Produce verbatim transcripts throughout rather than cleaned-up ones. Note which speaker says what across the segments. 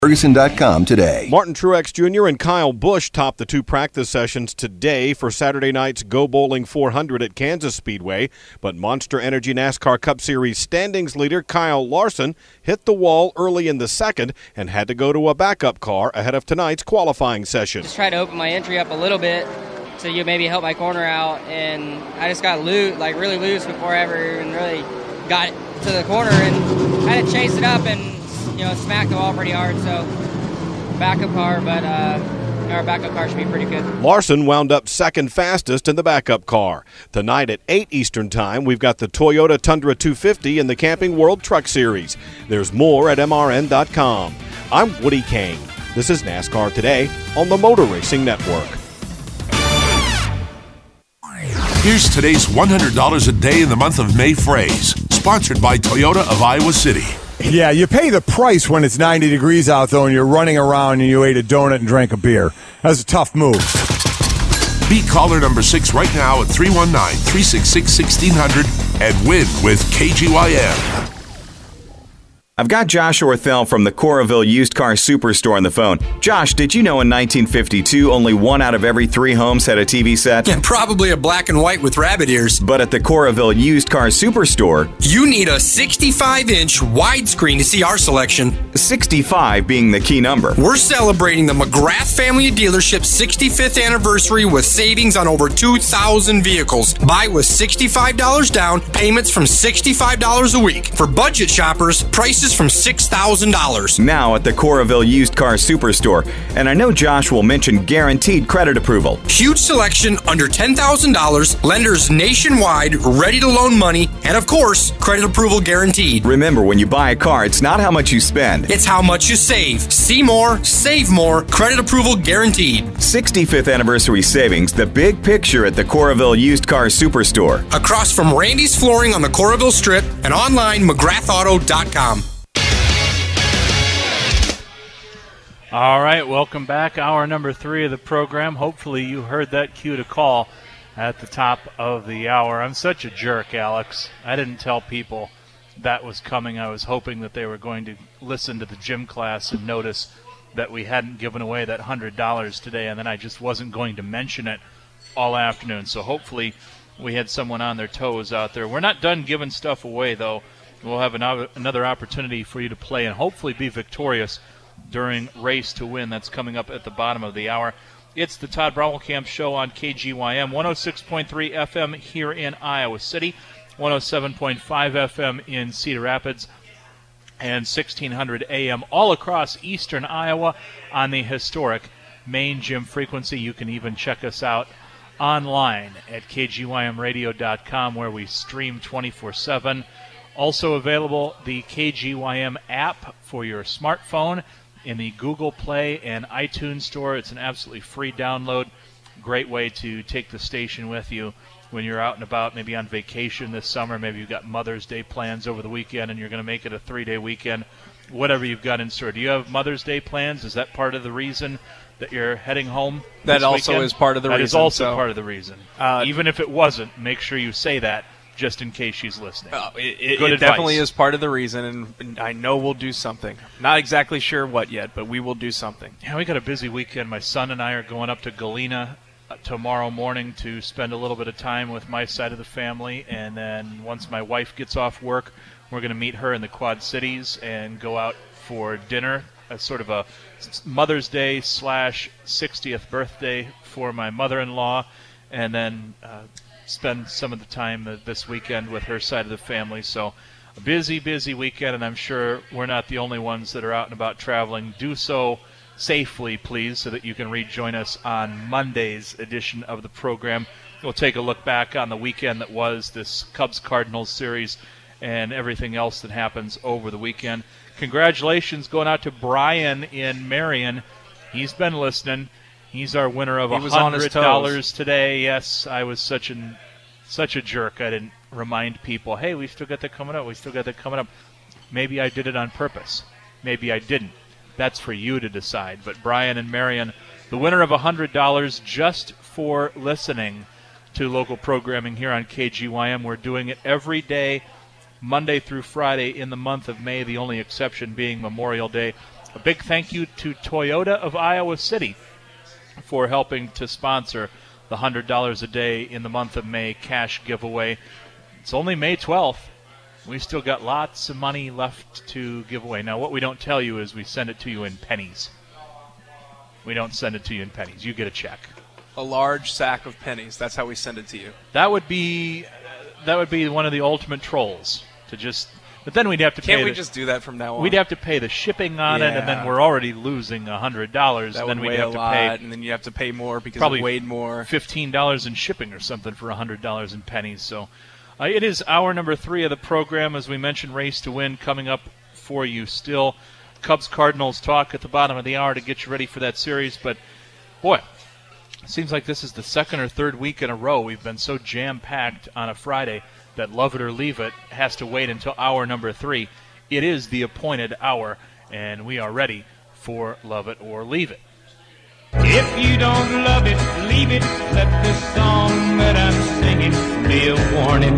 Speaker 1: Ferguson dot com today.
Speaker 2: Martin Truex Junior and Kyle Busch topped the two practice sessions today for Saturday night's Go Bowling four hundred at Kansas Speedway. But Monster Energy NASCAR Cup Series standings leader Kyle Larson hit the wall early in the second and had to go to a backup car ahead of tonight's qualifying session.
Speaker 3: Just try to open my entry up a little bit to you maybe help my corner out, and I just got loose, like really loose before I ever even really got to the corner and had to chase it up and you know, smacked the wall pretty hard, so backup car, but uh, our backup car should be pretty good.
Speaker 2: Larson wound up second fastest in the backup car. Tonight at eight Eastern Time, we've got the Toyota Tundra two fifty in the Camping World Truck Series. There's more at M R N dot com. I'm Woody Kane. This is NASCAR Today on the Motor Racing Network.
Speaker 4: Here's today's one hundred dollars a day in the month of May phrase, sponsored by Toyota of Iowa City.
Speaker 5: Yeah, you pay the price when it's ninety degrees out, though, and you're running around and you ate a donut and drank a beer. That's a tough move.
Speaker 4: Beat caller number six right now at three one nine, three six six, one six zero zero and win with K G Y M.
Speaker 6: I've got Josh Orthel from the Coralville Used Car Superstore on the phone. Josh, did you know in nineteen fifty-two, only one out of every three homes had a T V set?
Speaker 7: And probably a black and white with rabbit ears.
Speaker 6: But at the Coralville Used Car Superstore,
Speaker 7: you need a sixty-five inch widescreen to see our selection.
Speaker 6: sixty-five being the key number.
Speaker 7: We're celebrating the McGrath family dealership's sixty-fifth anniversary with savings on over two thousand vehicles. Buy with sixty-five dollars down, payments from sixty-five dollars a week. For budget shoppers, prices from six thousand dollars.
Speaker 6: Now at the Coralville Used Car Superstore. And I know Josh will mention guaranteed credit approval.
Speaker 7: Huge selection under ten thousand dollars, lenders nationwide, ready to loan money, and of course, credit approval guaranteed.
Speaker 6: Remember, when you buy a car, it's not how much you spend.
Speaker 7: It's how much you save. See more, save more, credit approval guaranteed.
Speaker 6: sixty-fifth anniversary savings, the big picture at the Coralville Used Car Superstore.
Speaker 7: Across from Randy's Flooring on the Coralville Strip and online McGrath Auto dot com.
Speaker 8: All right, welcome back. Hour number three of the program. Hopefully you heard that cue to call at the top of the hour. I'm such a jerk, Alex. I didn't tell people that was coming. I was hoping that they were going to listen to the gym class and notice that we hadn't given away that one hundred dollars today, and then I just wasn't going to mention it all afternoon. So hopefully we had someone on their toes out there. We're not done giving stuff away, though. We'll have an, another opportunity for you to play and hopefully be victorious during Race to Win. That's coming up at the bottom of the hour. It's the Todd Brommelkamp Show on K G Y M, one oh six point three F M here in Iowa City, one oh seven point five F M in Cedar Rapids, and sixteen hundred A M all across eastern Iowa on the historic main gym frequency. You can even check us out online at K G Y M radio dot com, where we stream twenty-four seven. Also available, the K G Y M app for your smartphone in the Google Play and iTunes store. It's an absolutely free download. Great way to take the station with you when you're out and about, maybe on vacation this summer. Maybe you've got Mother's Day plans over the weekend and you're going to make it a three-day weekend. Whatever you've got in store. Do you have Mother's Day plans? Is that part of the reason that you're heading home
Speaker 9: That
Speaker 8: this
Speaker 9: also
Speaker 8: weekend?
Speaker 9: is part of the
Speaker 8: that
Speaker 9: reason.
Speaker 8: That is also
Speaker 9: so.
Speaker 8: part of the reason.
Speaker 9: Uh,
Speaker 8: Even if it wasn't, make sure you say that, just in case she's listening.
Speaker 9: Uh, it
Speaker 8: Good
Speaker 9: it
Speaker 8: advice.
Speaker 9: definitely is part of the reason, and, and I know we'll do something. Not exactly sure what yet, but we will do something.
Speaker 8: Yeah, we got a busy weekend. My son and I are going up to Galena uh, tomorrow morning to spend a little bit of time with my side of the family, and then once my wife gets off work, we're going to meet her in the Quad Cities and go out for dinner, as sort of a Mother's Day slash sixtieth birthday for my mother-in-law, and then uh, spend some of the time this weekend with her side of the family. So a busy, busy weekend, and I'm sure we're not the only ones that are out and about traveling. Do so safely, please, so that you can rejoin us on Monday's edition of the program. We'll take a look back on the weekend that was this Cubs-Cardinals series and everything else that happens over the weekend. Congratulations going out to Brian in Marion. He's been listening. He's our winner of one hundred dollars today. Yes, I was such an such a jerk. I didn't remind people, hey, we still got that coming up. We still got that coming up. Maybe I did it on purpose. Maybe I didn't. That's for you to decide. But Brian and Marion, the winner of one hundred dollars just for listening to local programming here on K G Y M. We're doing it every day, Monday through Friday in the month of May, the only exception being Memorial Day. A big thank you to Toyota of Iowa City for helping to sponsor the one hundred dollars a day in the month of May cash giveaway. It's only May twelfth. We've still got lots of money left to give away. Now, what we don't tell you is we send it to you in pennies. We don't send it to you in pennies. You get a check.
Speaker 9: A large sack of pennies. That's how we send it to you.
Speaker 8: That would be that would be one of the ultimate trolls to just. But then we'd have to
Speaker 9: Can't
Speaker 8: pay.
Speaker 9: we
Speaker 8: the,
Speaker 9: just do that from now on?
Speaker 8: We'd have to pay the shipping on it, and then
Speaker 9: Yeah.
Speaker 8: we're already losing a hundred dollars.
Speaker 9: That
Speaker 8: And then
Speaker 9: would
Speaker 8: we'd
Speaker 9: weigh
Speaker 8: have
Speaker 9: a
Speaker 8: to
Speaker 9: lot,
Speaker 8: pay
Speaker 9: and then you have to pay more because
Speaker 8: probably
Speaker 9: it weighed more.
Speaker 8: Fifteen dollars in shipping or something for a hundred dollars in pennies. So uh, it is hour number three of the program. As we mentioned, Race to Win coming up for you still. Cubs Cardinals talk at the bottom of the hour to get you ready for that series. But boy, it seems like this is the second or third week in a row we've been so jam-packed on a Friday that Love It or Leave It has to wait until hour number three. It is the appointed hour, and we are ready for Love It or Leave It.
Speaker 1: If you don't love it, leave it. Let the song that I'm singing be a warning.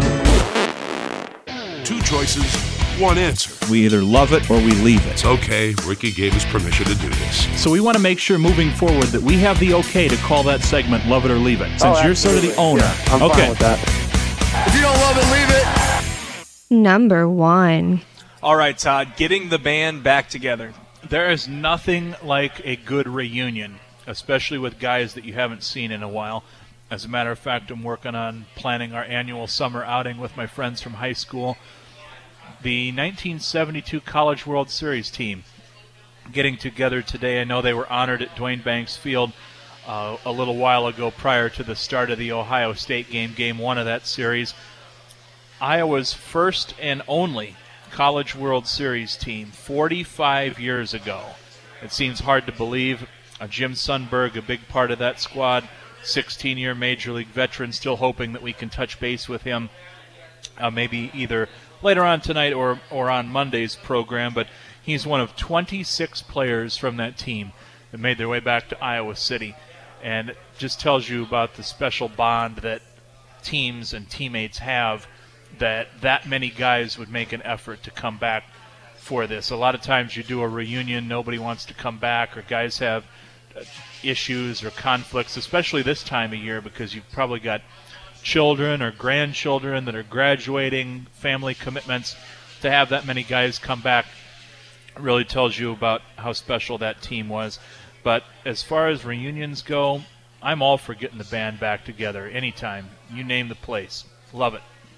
Speaker 4: Two choices, one answer.
Speaker 10: We either love it or we leave it.
Speaker 4: It's okay. Ricky gave us permission to do this.
Speaker 8: So we want to make sure moving forward that we have the okay to call that segment Love It or Leave It, since
Speaker 11: Oh,
Speaker 8: you're sort of the owner.
Speaker 11: Yeah, I'm
Speaker 8: okay.
Speaker 11: fine with that.
Speaker 12: If you don't love it, leave it.
Speaker 13: Number one.
Speaker 9: All right, Todd, getting the band back together.
Speaker 8: There is nothing like a good reunion, especially with guys that you haven't seen in a while. As a matter of fact, I'm working on planning our annual summer outing with my friends from high school. The nineteen seventy-two College World Series team getting together today. I know they were honored at Dwayne Banks Field uh, a little while ago prior to the start of the Ohio State game, game one of that series. Iowa's first and only College World Series team forty-five years ago. It seems hard to believe. Uh, Jim Sundberg, a big part of that squad, sixteen-year Major League veteran, still hoping that we can touch base with him uh, maybe either later on tonight or, or on Monday's program. But he's one of twenty-six players from that team that made their way back to Iowa City. And it just tells you about the special bond that teams and teammates have, that that many guys would make an effort to come back for this. A lot of times you do a reunion, nobody wants to come back, or guys have issues or conflicts, especially this time of year because you've probably got children or grandchildren that are graduating, family commitments. To have that many guys come back really tells you about how special that team was. But as far as reunions go, I'm all for getting the band back together anytime. You name the place. Love it.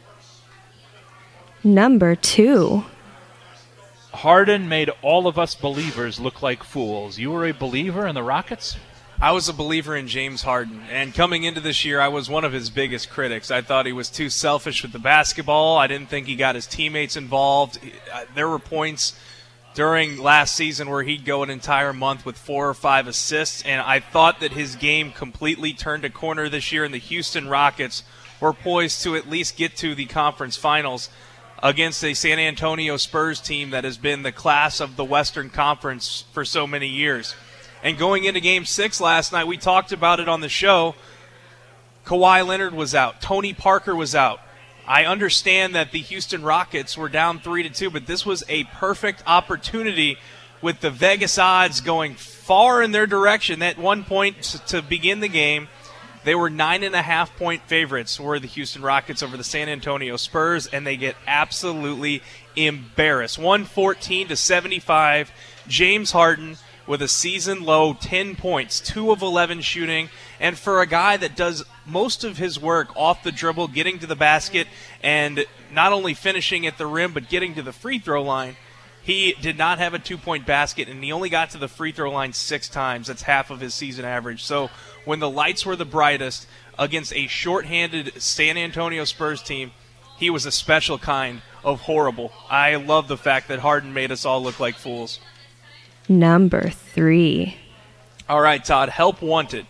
Speaker 13: Number two.
Speaker 8: Harden made all of us believers look like fools. You were a believer in the Rockets?
Speaker 9: I was a believer in James Harden, and coming into this year, I was one of his biggest critics. I thought he was too selfish with the basketball. I didn't think he got his teammates involved. There were points during last season where he'd go an entire month with four or five assists, and I thought that his game completely turned a corner this year, and the Houston Rockets were poised to at least get to the conference finals against a San Antonio Spurs team that has been the class of the Western Conference for so many years. And going into Game six last night, we talked about it on the show, Kawhi Leonard was out. Tony Parker was out. I understand that the Houston Rockets were down three to two, but this was a perfect opportunity with the Vegas odds going far in their direction. At one point to begin the game, they were nine and a half point favorites, were the Houston Rockets over the San Antonio Spurs, and they get absolutely embarrassed. one fourteen to seventy-five. James Harden with a season low ten points, two of eleven shooting, and for a guy that does most of his work off the dribble, getting to the basket, and not only finishing at the rim, but getting to the free throw line, he did not have a two-point basket, and he only got to the free throw line six times. That's half of his season average. So when the lights were the brightest against a shorthanded San Antonio Spurs team, he was a special kind of horrible. I love the fact that Harden made us all look like fools.
Speaker 13: Number three.
Speaker 9: All right, Todd, help wanted.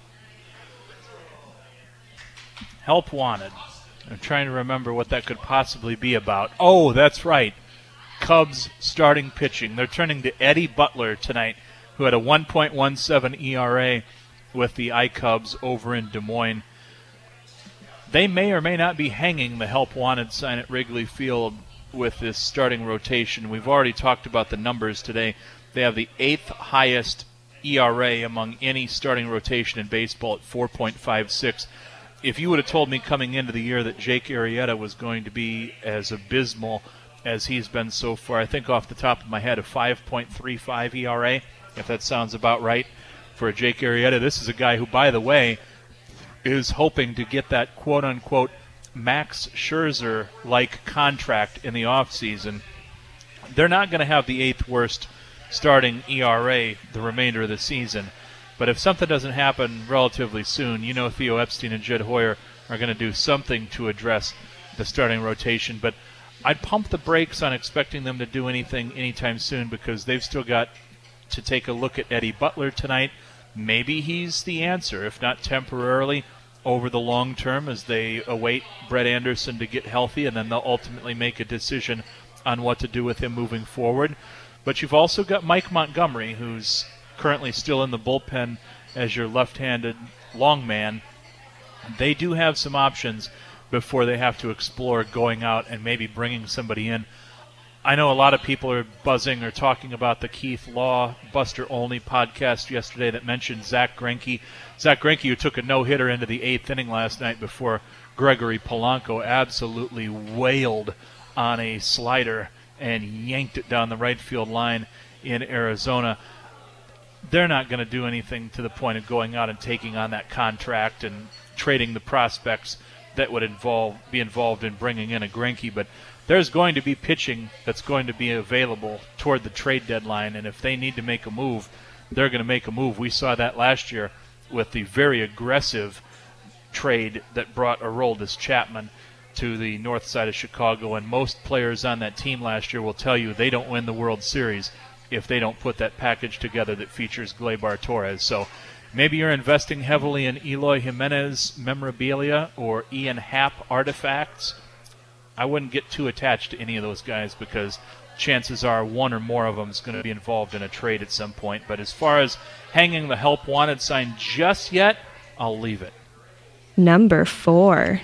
Speaker 8: Help wanted. I'm trying to remember what that could possibly be about. Oh, that's right. Cubs starting pitching. They're turning to Eddie Butler tonight, who had a one point one seven E R A with the I-Cubs over in Des Moines. They may or may not be hanging the help wanted sign at Wrigley Field with this starting rotation. We've already talked about the numbers today. They have the eighth highest E R A among any starting rotation in baseball at four point five six. If you would have told me coming into the year that Jake Arrieta was going to be as abysmal as he's been so far, I think off the top of my head a five point three five E R A, if that sounds about right for Jake Arrieta. This is a guy who, by the way, is hoping to get that quote-unquote Max Scherzer-like contract in the offseason. They're not going to have the eighth worst starting E R A the remainder of the season. But if something doesn't happen relatively soon, you know Theo Epstein and Jed Hoyer are going to do something to address the starting rotation. But I'd pump the brakes on expecting them to do anything anytime soon because they've still got to take a look at Eddie Butler tonight. Maybe he's the answer, if not temporarily, over the long term as they await Brett Anderson to get healthy, and then they'll ultimately make a decision on what to do with him moving forward. But you've also got Mike Montgomery, who's currently still in the bullpen as your left-handed long man. They do have some options before they have to explore going out and maybe bringing somebody in. I know a lot of people are buzzing or talking about the Keith Law Buster Olney podcast yesterday that mentioned Zach Greinke. Zach Greinke, who took a no-hitter into the eighth inning last night before Gregory Polanco absolutely wailed on a slider and yanked it down the right field line in Arizona. They're not going to do anything to the point of going out and taking on that contract and trading the prospects that would involve be involved in bringing in a Greinke, but there's going to be pitching that's going to be available toward the trade deadline, and if they need to make a move, they're going to make a move. We saw that last year with the very aggressive trade that brought Aroldis Chapman to the north side of Chicago, and most players on that team last year will tell you they don't win the World Series if they don't put that package together that features Gleyber Torres. So maybe you're investing heavily in Eloy Jimenez memorabilia or Ian Happ artifacts. I wouldn't get too attached to any of those guys because chances are one or more of them is going to be involved in a trade at some point. But as far as hanging the help wanted sign just yet, I'll leave it.
Speaker 13: Number four.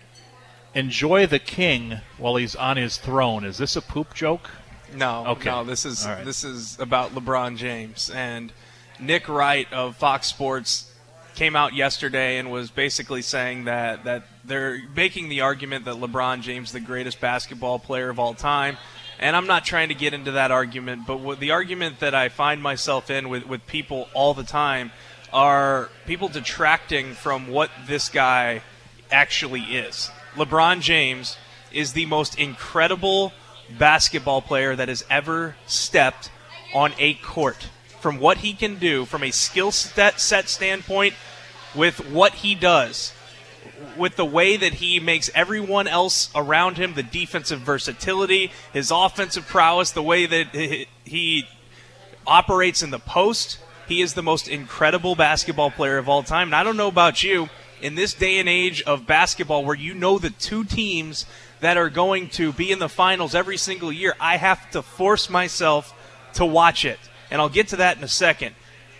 Speaker 8: Enjoy the king while he's on his throne. Is this a poop joke?
Speaker 9: No,
Speaker 8: okay.
Speaker 9: no. This is
Speaker 8: right.
Speaker 9: this is about LeBron James, and Nick Wright of Fox Sports came out yesterday and was basically saying that that they're making the argument that LeBron James is the greatest basketball player of all time. And I'm not trying to get into that argument, but what the argument that I find myself in with, with people all the time are people detracting from what this guy actually is. LeBron James is the most incredible basketball player that has ever stepped on a court. From what he can do, from a skill set, set standpoint, with what he does, with the way that he makes everyone else around him, the defensive versatility, his offensive prowess, the way that he operates in the post, he is the most incredible basketball player of all time. And I don't know about you, in this day and age of basketball where you know the two teams that are going to be in the finals every single year, I have to force myself to watch it. And I'll get to that in a second.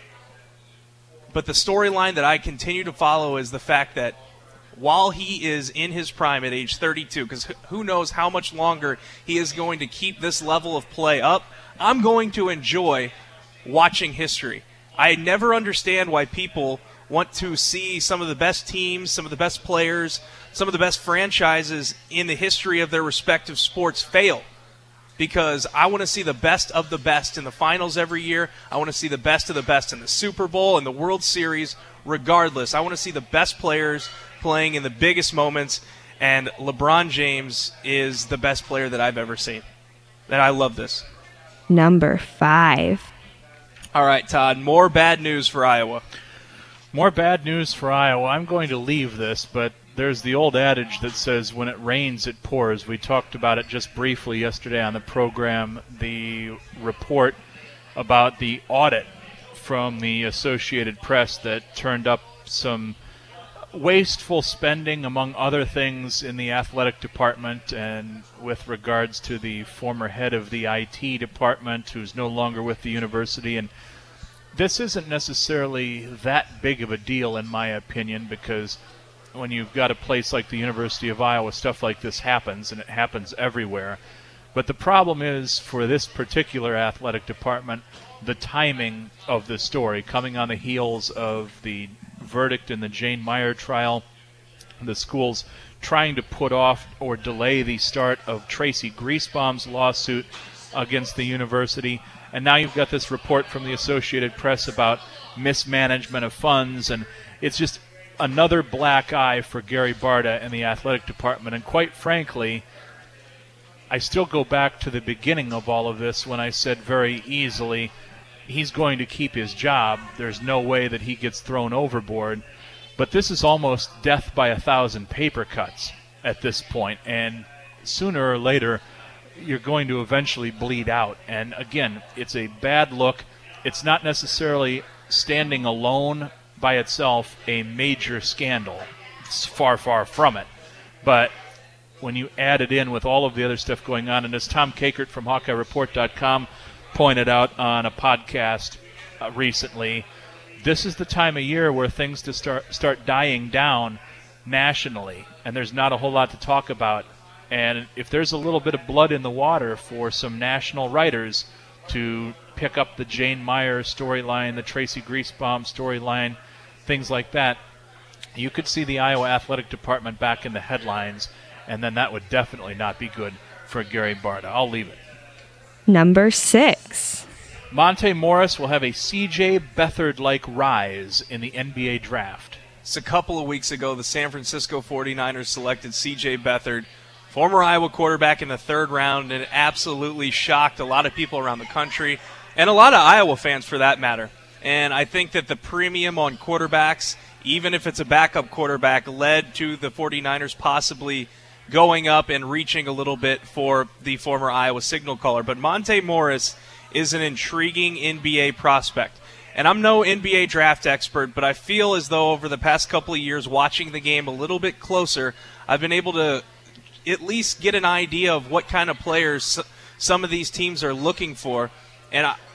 Speaker 9: But the storyline that I continue to follow is the fact that while he is in his prime at age thirty-two, because who knows how much longer he is going to keep this level of play up, I'm going to enjoy watching history. I never understand why people want to see some of the best teams, some of the best players, some of the best franchises in the history of their respective sports fail. Because I want to see the best of the best in the finals every year. I want to see the best of the best in the Super Bowl and the World Series regardless. I want to see the best players playing in the biggest moments, and LeBron James is the best player that I've ever seen. And I love this.
Speaker 13: Number five.
Speaker 9: All right, Todd, more bad news for Iowa.
Speaker 8: More bad news for Iowa. I'm going to leave this, but there's the old adage that says when it rains, it pours. We talked about it just briefly yesterday on the program, the report about the audit from the Associated Press that turned up some wasteful spending, among other things, in the athletic department and with regards to the former head of the I T department who's no longer with the university. And this isn't necessarily that big of a deal, in my opinion, because when you've got a place like the University of Iowa, stuff like this happens, and it happens everywhere. But the problem is, for this particular athletic department, the timing of the story, coming on the heels of the verdict in the Jane Meyer trial, the schools trying to put off or delay the start of Tracy Griesbaum's lawsuit against the university. And now you've got this report from the Associated Press about mismanagement of funds, and it's just another black eye for Gary Barta and the athletic department. And quite frankly, I still go back to the beginning of all of this when I said very easily he's going to keep his job. There's no way that he gets thrown overboard. But this is almost death by a thousand paper cuts at this point, and sooner or later you're going to eventually bleed out. And again, it's a bad look. It's not necessarily standing alone by itself a major scandal. It's far, far from it. But when you add it in with all of the other stuff going on, and as Tom Kakert from Hawkeye Report dot com pointed out on a podcast uh, recently, this is the time of year where things to start start dying down nationally, and there's not a whole lot to talk about. And if there's a little bit of blood in the water for some national writers to pick up the Jane Meyer storyline, the Tracy Griesbaum storyline, things like that, you could see the Iowa Athletic Department back in the headlines, and then that would definitely not be good for Gary Barta. I'll leave it.
Speaker 13: Number six.
Speaker 8: Monte Morris will have a C J Beathard-like rise in the N B A draft.
Speaker 9: It's a couple of weeks ago, the San Francisco forty-niners selected C J Beathard, former Iowa quarterback, in the third round, and it absolutely shocked a lot of people around the country, and a lot of Iowa fans for that matter. And I think that the premium on quarterbacks, even if it's a backup quarterback, led to the forty-niners possibly going up and reaching a little bit for the former Iowa signal caller. But Monte Morris is an intriguing N B A prospect. And I'm no N B A draft expert, but I feel as though over the past couple of years, watching the game a little bit closer, I've been able to at least get an idea of what kind of players some of these teams are looking for. And I,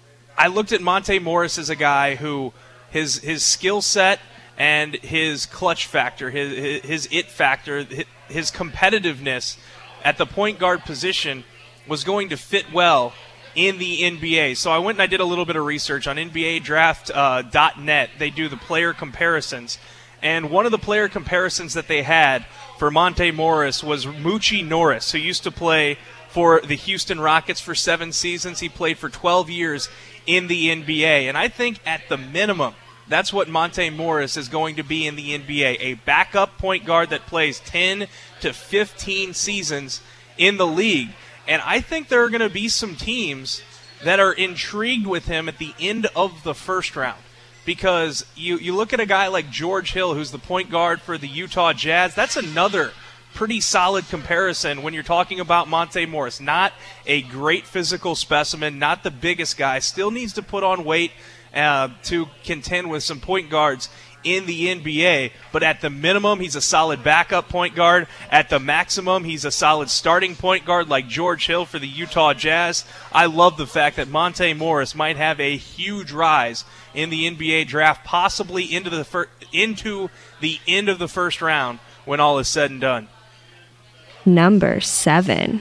Speaker 9: I looked at Monte Morris as a guy who his his skill set and his clutch factor, his, his, his it factor, his competitiveness at the point guard position was going to fit well in the N B A. So I went and I did a little bit of research on N B A draft dot net. They do the player comparisons. And one of the player comparisons that they had for Monte Morris was Moochie Norris, who used to play for the Houston Rockets for seven seasons. He played for twelve years in the N B A. And I think at the minimum, that's what Monte Morris is going to be in the N B A, a backup point guard that plays ten to fifteen seasons in the league. And I think there are going to be some teams that are intrigued with him at the end of the first round. Because you, you look at a guy like George Hill, who's the point guard for the Utah Jazz. That's another pretty solid comparison when you're talking about Monte Morris. Not a great physical specimen, not the biggest guy. Still needs to put on weight uh, to contend with some point guards in the N B A, but at the minimum, he's a solid backup point guard. At the maximum, he's a solid starting point guard like George Hill for the Utah Jazz. I love the fact that Monte Morris might have a huge rise in the N B A draft, possibly into the fir- into the end of the first round when all is said and done.
Speaker 13: Number seven.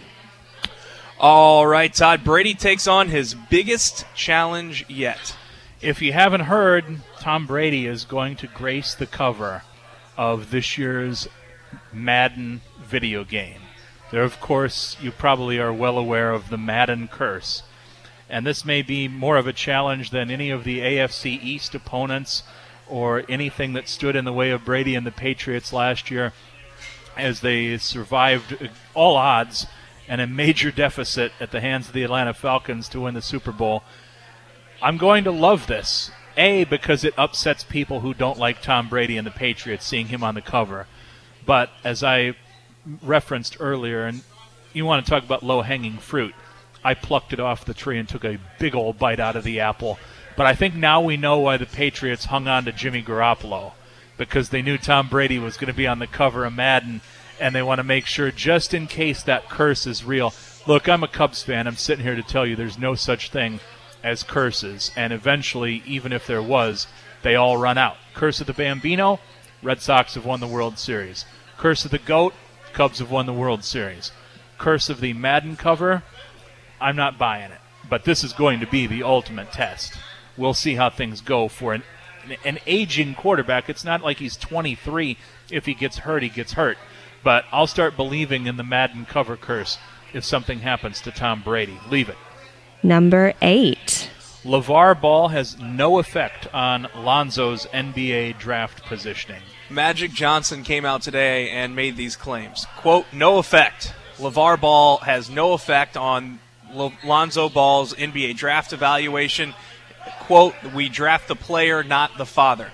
Speaker 9: All right, Todd Brady takes on his biggest challenge yet.
Speaker 8: If you haven't heard, Tom Brady is going to grace the cover of this year's Madden video game. There, of course, you probably are well aware of the Madden curse. And this may be more of a challenge than any of the A F C East opponents or anything that stood in the way of Brady and the Patriots last year, as they survived all odds and a major deficit at the hands of the Atlanta Falcons to win the Super Bowl. I'm going to love this, A, because it upsets people who don't like Tom Brady and the Patriots, seeing him on the cover. But as I referenced earlier, and you want to talk about low-hanging fruit, I plucked it off the tree and took a big old bite out of the apple. But I think now we know why the Patriots hung on to Jimmy Garoppolo, because they knew Tom Brady was going to be on the cover of Madden, and they want to make sure, just in case that curse is real. Look, I'm a Cubs fan. I'm sitting here to tell you there's no such thing as curses, and eventually, even if there was, they all run out. Curse of the Bambino, Red Sox have won the World Series. Curse of the GOAT, Cubs have won the World Series. Curse of the Madden cover, I'm not buying it. But this is going to be the ultimate test. We'll see how things go for an, an aging quarterback. It's not like he's twenty-three. If he gets hurt, he gets hurt. But I'll start believing in the Madden cover curse if something happens to Tom Brady. Leave it.
Speaker 13: Number eight.
Speaker 8: LeVar Ball has no effect on Lonzo's N B A draft positioning.
Speaker 9: Magic Johnson came out today and made these claims. Quote, no effect. LeVar Ball has no effect on L- Lonzo Ball's N B A draft evaluation. Quote, we draft the player, not the father.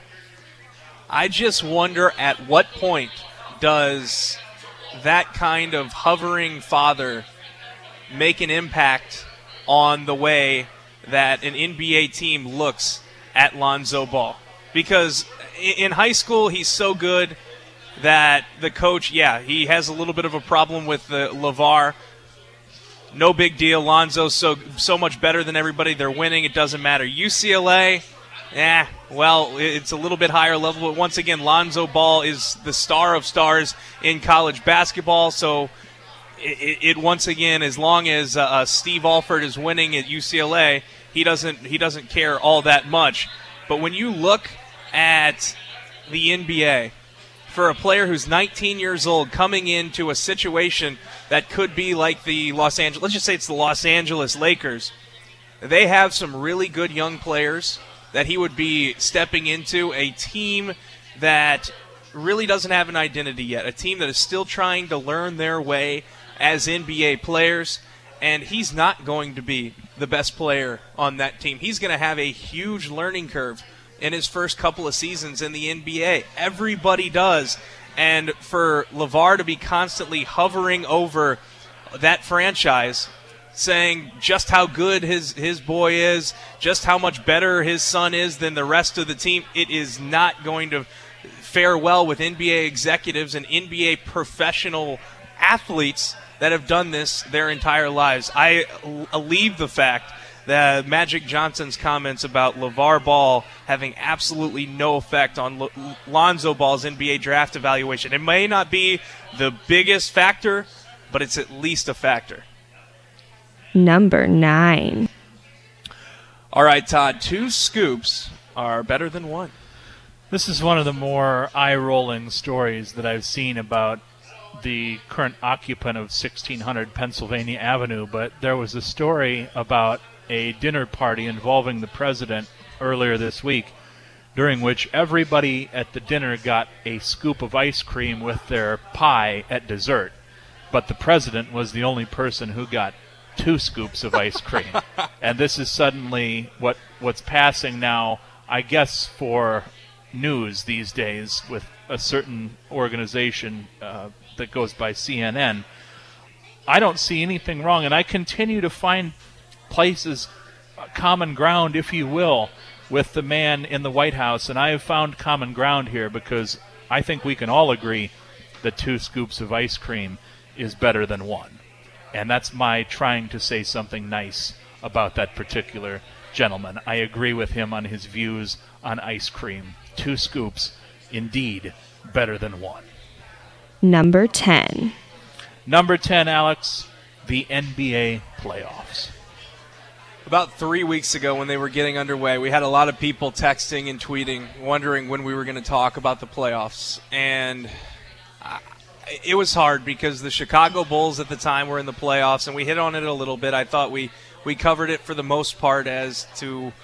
Speaker 9: I just wonder at what point does that kind of hovering father make an impact on the way that an N B A team looks at Lonzo Ball? Because in high school, he's so good that the coach, yeah, he has a little bit of a problem with the LeVar. No big deal. Lonzo's so so much better than everybody. They're winning. It doesn't matter. U C L A, eh, well, it's a little bit higher level. But once again, Lonzo Ball is the star of stars in college basketball. So it, it once again, as long as uh, Steve Alford is winning at U C L A, he doesn't he doesn't care all that much. But when you look at the N B A, for a player who's nineteen years old coming into a situation that could be like the Los Angeles, let's just say it's the Los Angeles Lakers, they have some really good young players that he would be stepping into, a team that really doesn't have an identity yet, a team that is still trying to learn their way as N B A players, and he's not going to be the best player on that team. He's going to have a huge learning curve in his first couple of seasons in the N B A. Everybody does. And for LeVar to be constantly hovering over that franchise, saying just how good his, his boy is, just how much better his son is than the rest of the team, it is not going to fare well with N B A executives and N B A professional athletes that have done this their entire lives. I leave the fact that Magic Johnson's comments about LeVar Ball having absolutely no effect on L- Lonzo Ball's N B A draft evaluation. It may not be the biggest factor, but it's at least a factor.
Speaker 13: Number nine.
Speaker 9: All right, Todd, two scoops are better than one.
Speaker 8: This is one of the more eye-rolling stories that I've seen about the current occupant of sixteen hundred Pennsylvania Avenue, but there was a story about a dinner party involving the president earlier this week, during which everybody at the dinner got a scoop of ice cream with their pie at dessert, but the president was the only person who got two scoops of ice cream. And this is suddenly what what's passing now, I guess, for news these days with a certain organization uh, that goes by C N N. I don't see anything wrong, and I continue to find places, uh, common ground, if you will, with the man in the White House, and I have found common ground here because I think we can all agree that two scoops of ice cream is better than one. And that's my trying to say something nice about that particular gentleman. I agree with him on his views on ice cream. Two scoops, indeed, better than one.
Speaker 13: Number ten.
Speaker 8: Number ten, Alex, the N B A playoffs.
Speaker 9: About three weeks ago when they were getting underway, we had a lot of people texting and tweeting, wondering when we were going to talk about the playoffs. And I, it was hard because the Chicago Bulls at the time were in the playoffs, and we hit on it a little bit. I thought we, we covered it for the most part as to h-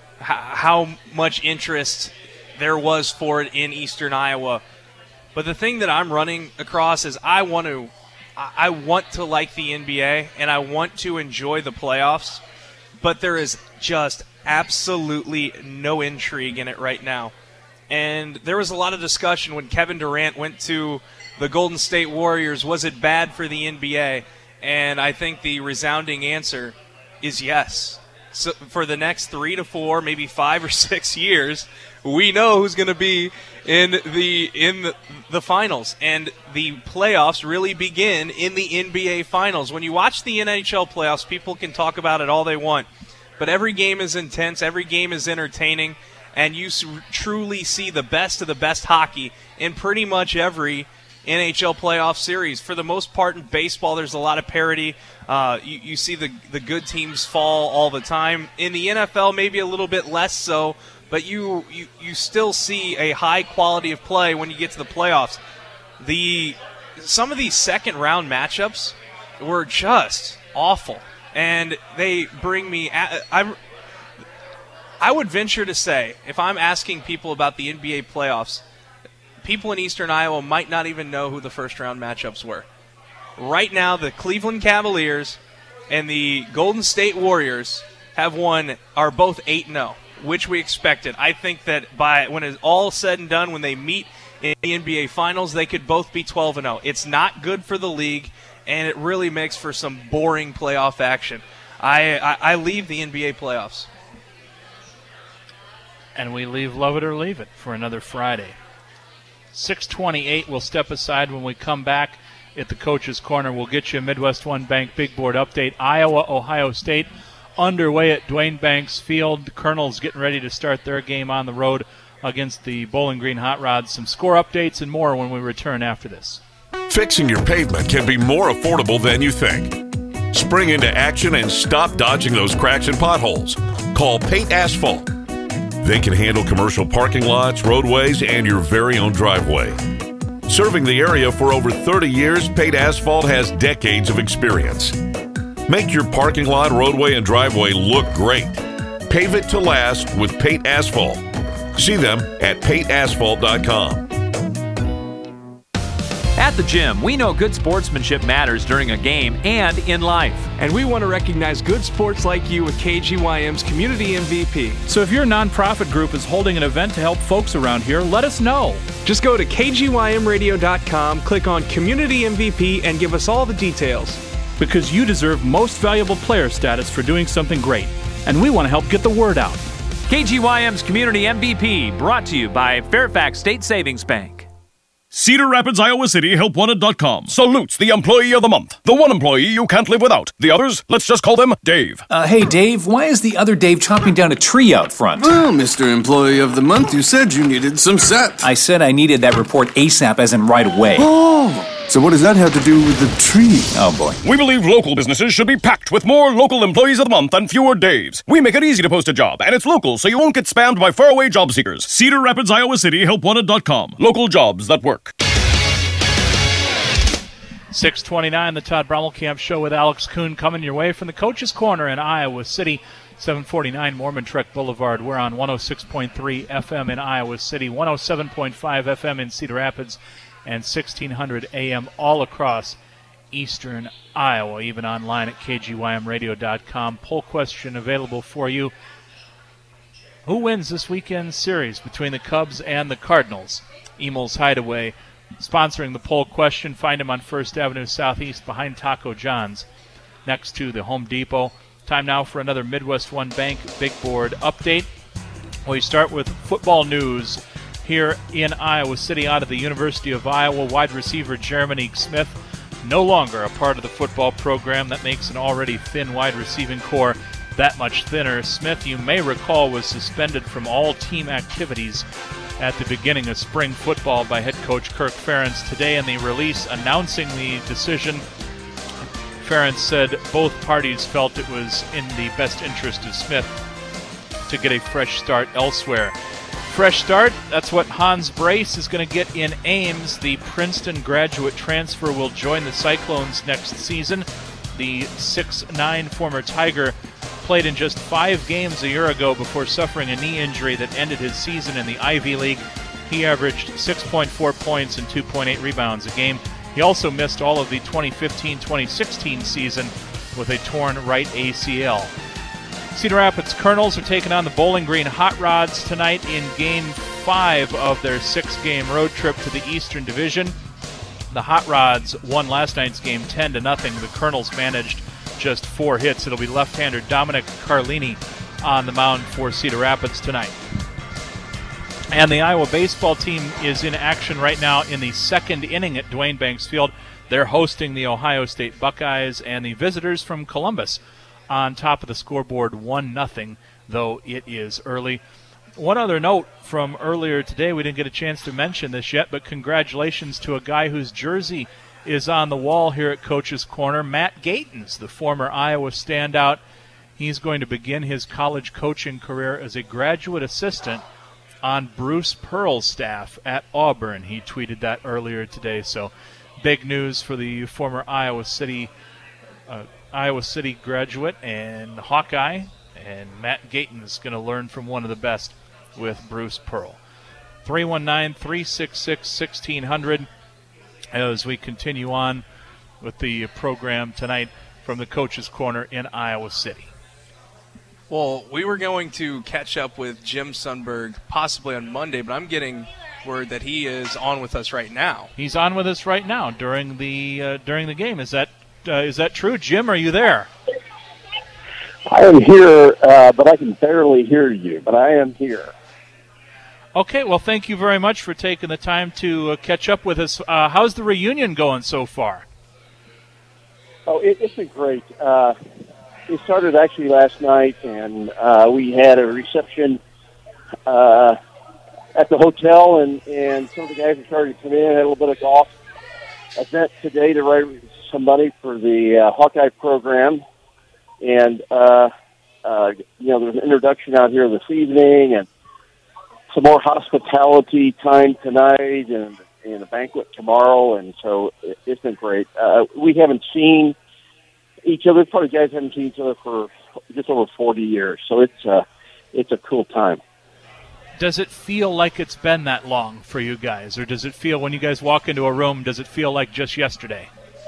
Speaker 9: how much interest there was for it in Eastern Iowa. But the thing that I'm running across is I want to, I want to like the N B A, and I want to enjoy the playoffs. But there is just absolutely no intrigue in it right now. And there was a lot of discussion when Kevin Durant went to the Golden State Warriors. Was it bad for the N B A? And I think the resounding answer is yes. So for the next three to four, maybe five or six years, we know who's going to be in the in the, the finals. And the playoffs really begin in the N B A finals. When you watch the N H L playoffs, people can talk about it all they want. But every game is intense. Every game is entertaining. And you truly see the best of the best hockey in pretty much every N H L playoff series. For the most part in baseball, there's a lot of parity. Uh, you, you see the, the good teams fall all the time. In the N F L, maybe a little bit less so, but you, you, you still see a high quality of play when you get to the playoffs. The some of these second-round matchups were just awful, and they bring me – I I would venture to say, if I'm asking people about the N B A playoffs, people in Eastern Iowa might not even know who the first-round matchups were. Right now, the Cleveland Cavaliers and the Golden State Warriors have won, are both eight and oh, which we expected. I think that by when it's all said and done, when they meet in the N B A Finals, they could both be twelve and oh. It's not good for the league, and it really makes for some boring playoff action. I, I, I leave the N B A playoffs.
Speaker 8: And we leave Love It or Leave It for another Friday. six twenty-eight, we'll step aside. When we come back at the Coach's Corner, we'll get you a Midwest One Bank Big Board update. Iowa, Ohio State underway at Dwayne Banks Field. The Colonels getting ready to start their game on the road against the Bowling Green Hot Rods. Some score updates and more when we return after this.
Speaker 4: Fixing your pavement can be more affordable than you think. Spring into action and stop dodging those cracks and potholes. Call Paint Asphalt. They can handle commercial parking lots, roadways, and your very own driveway. Serving the area for over thirty years, Paint Asphalt has decades of experience. Make your parking lot, roadway, and driveway look great. Pave it to last with Paint Asphalt. See them at paint asphalt dot com.
Speaker 11: At the gym, we know good sportsmanship matters during a game and in life.
Speaker 14: And we want to recognize good sports like you with K G Y M's Community M V P.
Speaker 10: So if your nonprofit group is holding an event to help folks around here, let us know.
Speaker 14: Just go to K G Y M radio dot com, click on Community M V P, and give us all the details.
Speaker 10: Because you deserve most valuable player status for doing something great. And we want to help get the word out.
Speaker 11: K G Y M's Community M V P, brought to you by Fairfax State Savings Bank.
Speaker 15: Cedar Rapids, Iowa City, help wanted dot com salutes the employee of the month. The one employee you can't live without. The others, let's just call them Dave.
Speaker 16: Uh, hey, Dave, why is the other Dave chopping down a tree out front?
Speaker 12: Well, Mister Employee of the Month, you said you needed some sap.
Speaker 16: I said I needed that report ASAP, as in right away.
Speaker 12: Oh, so what does that have to do with the tree?
Speaker 16: Oh, boy.
Speaker 15: We believe local businesses should be packed with more local employees of the month and fewer Daves. We make it easy to post a job, and it's local, so you won't get spammed by faraway job seekers. Cedar Rapids, Iowa City, help wanted dot com. Local jobs that work.
Speaker 8: six twenty-nine, the Todd Brommelkamp Show with Alex Kuhn coming your way from the Coach's Corner in Iowa City. seven forty-nine Mormon Trek Boulevard. We're on one oh six point three F M in Iowa City, one oh seven point five F M in Cedar Rapids, and sixteen hundred A M all across eastern Iowa, even online at K G Y M radio dot com. Poll question available for you. Who wins this weekend's series between the Cubs and the Cardinals? Emil's Hideaway sponsoring the poll question. Find him on First Avenue Southeast behind Taco John's next to the Home Depot. Time now for another Midwest One Bank Big Board update. We start with football news here in Iowa City. Out of the University of Iowa, wide receiver Jeremy Smith no longer a part of the football program. That makes an already thin wide receiving core that much thinner. Smith, you may recall, was suspended from all team activities at the beginning of spring football by head coach Kirk Ferentz. Today in the release announcing the decision, Ferentz said both parties felt it was in the best interest of Smith to get a fresh start elsewhere. Fresh start, that's what Hans Brace is going to get in Ames. The Princeton graduate transfer will join the Cyclones next season. The six nine former Tiger played in just five games a year ago before suffering a knee injury that ended his season in the Ivy League. He averaged six point four points and two point eight rebounds a game. He also missed all of the twenty fifteen twenty sixteen season with a torn right A C L. Cedar Rapids Colonels are taking on the Bowling Green Hot Rods tonight in Game five of their six-game road trip to the Eastern Division. The Hot Rods won last night's game ten to nothing. The Colonels managed just four hits. It'll be left-hander Dominic Carlini on the mound for Cedar Rapids tonight. And the Iowa baseball team is in action right now in the second inning at Dwayne Banks Field. They're hosting the Ohio State Buckeyes, and the visitors from Columbus on top of the scoreboard one nothing, though it is early. One other note from earlier today, we didn't get a chance to mention this yet, but congratulations to a guy whose jersey is on the wall here at Coach's Corner, Matt Gatens, the former Iowa standout. He's going to begin his college coaching career as a graduate assistant on Bruce Pearl's staff at Auburn. He tweeted that earlier today, so big news for the former Iowa City uh, Iowa City graduate and Hawkeye, and Matt Gatens going to learn from one of the best with Bruce Pearl. three one nine, three six six, one six zero zero as we continue on with the program tonight from the Coach's Corner in Iowa City.
Speaker 9: Well, we were going to catch up with Jim Sundberg possibly on Monday, but I'm getting word that he is on with us right now.
Speaker 8: He's on with us right now during the uh, during the game. Is that uh, is that true, Jim? Are you there?
Speaker 17: I am here, uh, but I can barely hear you. But I am here.
Speaker 8: Okay, well, thank you very much for taking the time to uh, catch up with us. Uh, how's the reunion going so far?
Speaker 17: Oh, it, it's been great. Uh, it started actually last night, and uh, we had a reception uh, at the hotel, and, and some of the guys are starting to come in, had a little bit of golf. I met today to raise some money for the uh, Hawkeye program, and, uh, uh, you know, there's an introduction out here this evening, and some more hospitality time tonight, and, and a banquet tomorrow, and so it, it's been great. Uh, we haven't seen each other, probably guys haven't seen each other for just over forty years, so it's, uh, it's a cool time.
Speaker 8: Does it feel like it's been that long for you guys, or does it feel, when you guys walk into a room, does it feel like just yesterday?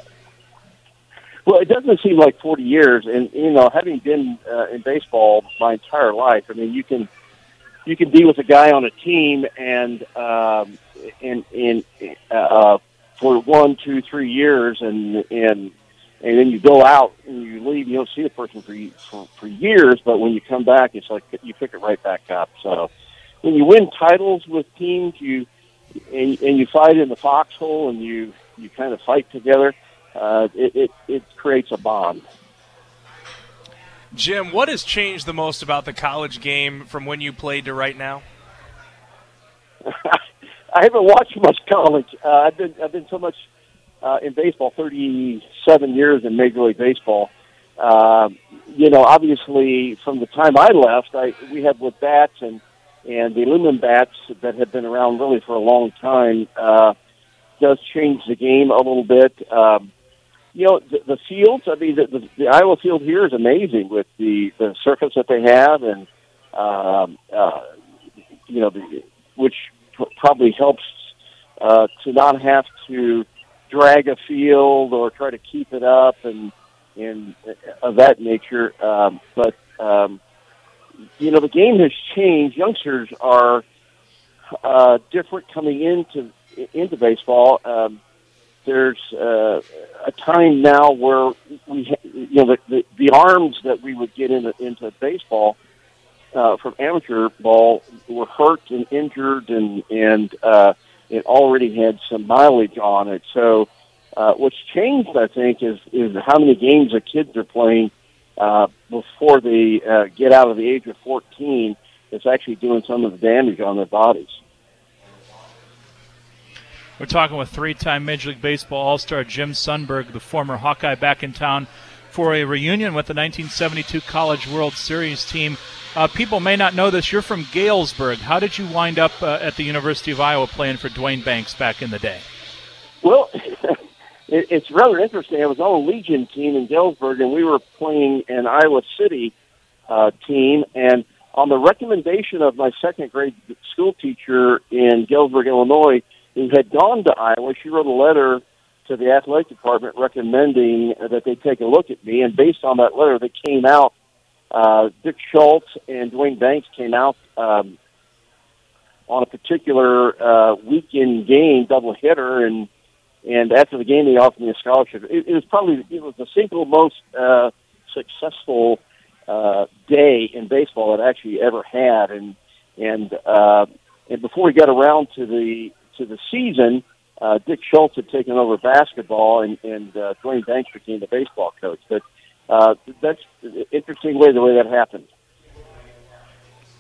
Speaker 17: Well, it doesn't seem like forty years, and, you know, having been uh, in baseball my entire life, I mean, you can you can be with a guy on a team and um, in in uh, for one, two, three years, and and and then you go out and you leave. You don't see the person for for, for years, but when you come back, it's like you pick it right back up. So when you win titles with teams, you and, and you fight in the foxhole, and you you kind of fight together. Uh, it, it it creates a bond.
Speaker 9: Jim, what has changed the most about the college game from when you played to right now?
Speaker 17: I haven't watched much college. Uh, I've been I've been so much uh, in baseball, thirty-seven years in Major League Baseball. Uh, you know, obviously, from the time I left, I we had with bats and and the aluminum bats that have been around really for a long time uh, does change the game a little bit. Um, You know, the, the fields, I mean, the, the, the Iowa field here is amazing with the, the surface that they have, and, um, uh, you know, the, which p- probably helps uh, to not have to drag a field or try to keep it up and, and of that nature. Um, but, um, you know, the game has changed. Youngsters are uh, different coming into into baseball. Um, There's uh, a time now where we, ha- you know, the, the, the arms that we would get into, into baseball uh, from amateur ball were hurt and injured, and and uh, it already had some mileage on it. So uh, what's changed, I think, is is how many games the kids are playing uh, before they uh, get out of the age of fourteen. It's actually doing some of the damage on their bodies.
Speaker 8: We're talking with three-time Major League Baseball All-Star Jim Sundberg, the former Hawkeye, back in town for a reunion with the nineteen seventy-two College World Series team. Uh, people may not know this. You're from Galesburg. How did you wind up uh, at the University of Iowa playing for Dwayne Banks back in the day?
Speaker 17: Well, it, it's rather interesting. I was on a Legion team in Galesburg, and we were playing an Iowa City uh, team, and on the recommendation of my second-grade school teacher in Galesburg, Illinois, who had gone to Iowa, she wrote a letter to the athletic department recommending that they take a look at me. And based on that letter, they came out, uh, Dick Schultz and Dwayne Banks came out um, on a particular uh, weekend game, doubleheader, and and after the game, they offered me a scholarship. It, it was probably it was the single most uh, successful uh, day in baseball that I actually ever had. And and uh, and before we got around to the to the season, uh, Dick Schultz had taken over basketball, and, and uh, Dwayne Banks became the baseball coach. But uh, that's an interesting way the way that happened.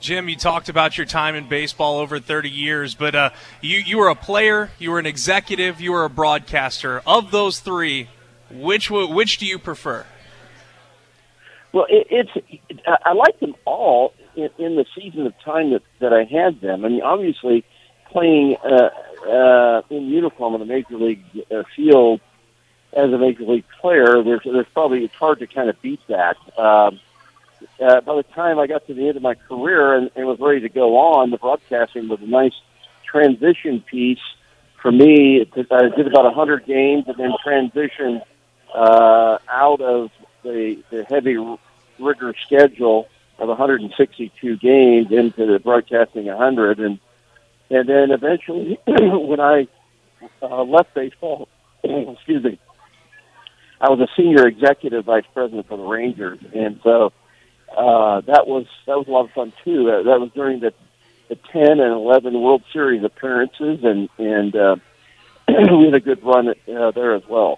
Speaker 9: Jim, you talked about your time in baseball over thirty years, but uh, you, you were a player, you were an executive, you were a broadcaster. Of those three, which which do you prefer?
Speaker 17: Well, it, it's I like them all in, in the season of time that, that I had them. I mean, obviously, playing uh, uh, in uniform on the major league uh, field as a major league player, there's there's probably it's hard to kind of beat that. Um, uh, by the time I got to the end of my career and, and was ready to go on, the broadcasting was a nice transition piece for me. I did about one hundred games and then transitioned uh, out of the, the heavy rigor schedule of one hundred sixty-two games into the broadcasting one hundred. And, and then eventually, when I uh, left baseball, excuse me, I was a senior executive vice president for the Rangers. And so uh, that was that was a lot of fun, too. Uh, that was during the, the ten and eleven World Series appearances, and, and uh, we had a good run uh, there as well.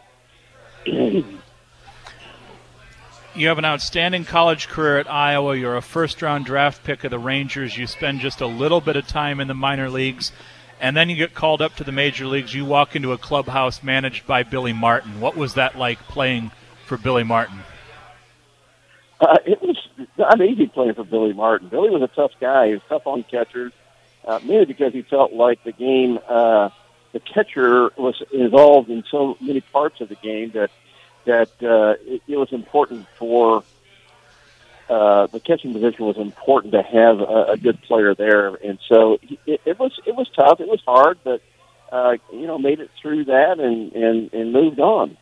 Speaker 8: You have an outstanding college career at Iowa. You're a first-round draft pick of the Rangers. You spend just a little bit of time in the minor leagues, and then you get called up to the major leagues. You walk into a clubhouse managed by Billy Martin. What was that like playing for Billy Martin?
Speaker 17: Uh, it was not easy playing for Billy Martin. Billy was a tough guy. He was tough on catchers, uh, mainly because he felt like the game, uh, the catcher was involved in so many parts of the game that that uh, it, it was important for uh, the catching position was important to have a, a good player there, and so it, it was it was tough. It was hard, but uh, you know, made it through that and, and, and moved on.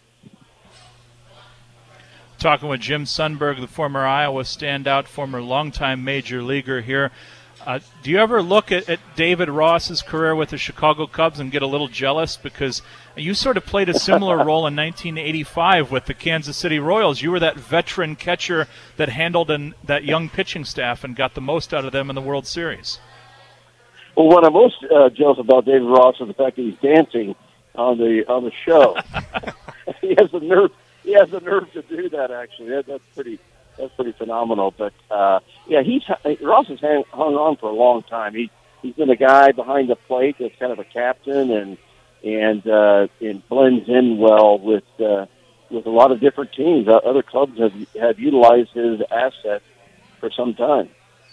Speaker 8: Talking with Jim Sundberg, the former Iowa standout, former longtime major leaguer here. Uh, do you ever look at, at David Ross's career with the Chicago Cubs and get a little jealous? Because you sort of played a similar role in nineteen eighty-five with the Kansas City Royals. You were that veteran catcher that handled an, that young pitching staff and got the most out of them in the World Series.
Speaker 17: Well, what I'm most uh, jealous about David Ross is the fact that he's dancing on the on the show. he has the nerve. He has the nerve to do that. Actually, that, that's pretty. That's pretty phenomenal. But uh, yeah, he's Ross has hang, hung on for a long time. He he's been a guy behind the plate that's kind of a captain and and uh, and blends in well with uh, with a lot of different teams. Uh, other clubs have have utilized his asset for some time.